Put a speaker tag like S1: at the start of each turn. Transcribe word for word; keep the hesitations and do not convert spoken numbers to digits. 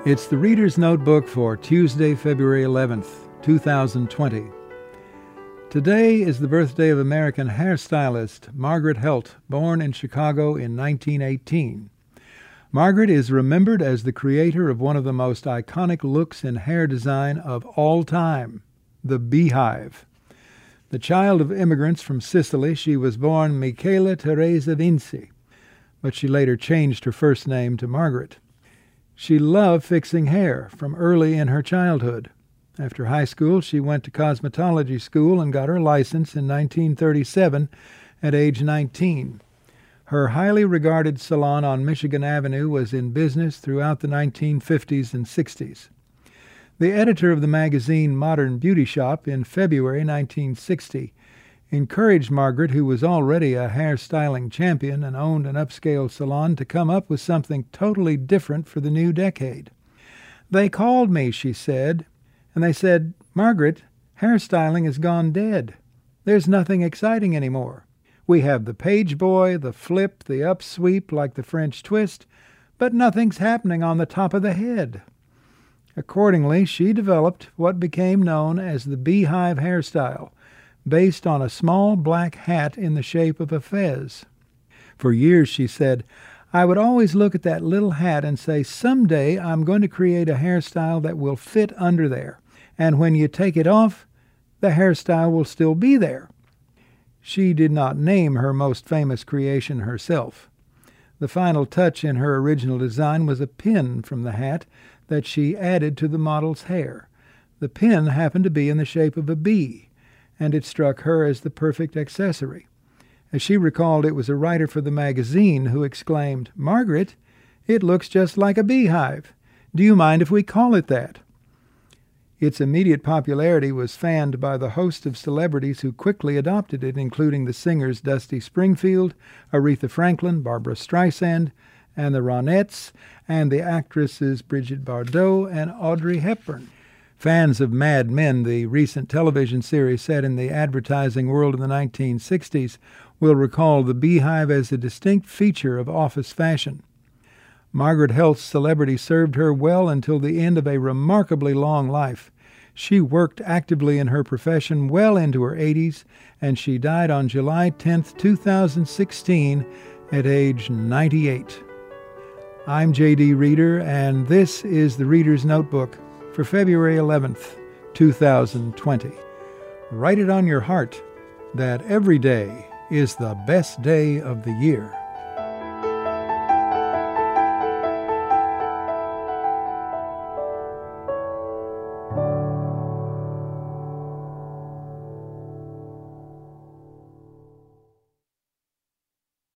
S1: It's the Reader's Notebook for Tuesday, February eleventh, two thousand twenty. Today is the birthday of American hairstylist Margaret Helt, born in Chicago in nineteen eighteen. Margaret is remembered as the creator of one of the most iconic looks in hair design of all time, the beehive. The child of immigrants from Sicily, she was born Michela Teresa Vinci, but she later changed her first name to Margaret. She loved fixing hair from early in her childhood. After high school, she went to cosmetology school and got her license in nineteen thirty-seven at age nineteen. Her highly regarded salon on Michigan Avenue was in business throughout the nineteen fifties and sixties. The editor of the magazine Modern Beauty Shop in February nineteen sixty encouraged Margaret, who was already a hairstyling champion and owned an upscale salon, to come up with something totally different for the new decade. "They called me," she said, "and they said, 'Margaret, hairstyling has gone dead. There's nothing exciting anymore. We have the page boy, the flip, the upsweep like the French twist, but nothing's happening on the top of the head.'" Accordingly, she developed what became known as the beehive hairstyle, based on a small black hat in the shape of a fez. For years, she said, "I would always look at that little hat and say, someday I'm going to create a hairstyle that will fit under there, and when you take it off, the hairstyle will still be there." She did not name her most famous creation herself. The final touch in her original design was a pin from the hat that she added to the model's hair. The pin happened to be in the shape of a bee, and it struck her as the perfect accessory. As she recalled, it was a writer for the magazine who exclaimed, "Margaret, it looks just like a beehive. Do you mind if we call it that?" Its immediate popularity was fanned by the host of celebrities who quickly adopted it, including the singers Dusty Springfield, Aretha Franklin, Barbra Streisand, and the Ronettes, and the actresses Brigitte Bardot and Audrey Hepburn. Fans of Mad Men, the recent television series set in the advertising world in the nineteen sixties, will recall the beehive as a distinct feature of office fashion. Margaret Helt's celebrity served her well until the end of a remarkably long life. She worked actively in her profession well into her eighties, and she died on July tenth, two thousand sixteen, at age ninety-eight. I'm J D Reader, and this is the Reader's Notebook for February eleventh, two thousand twenty. Write it on your heart that every day is the best day of the year.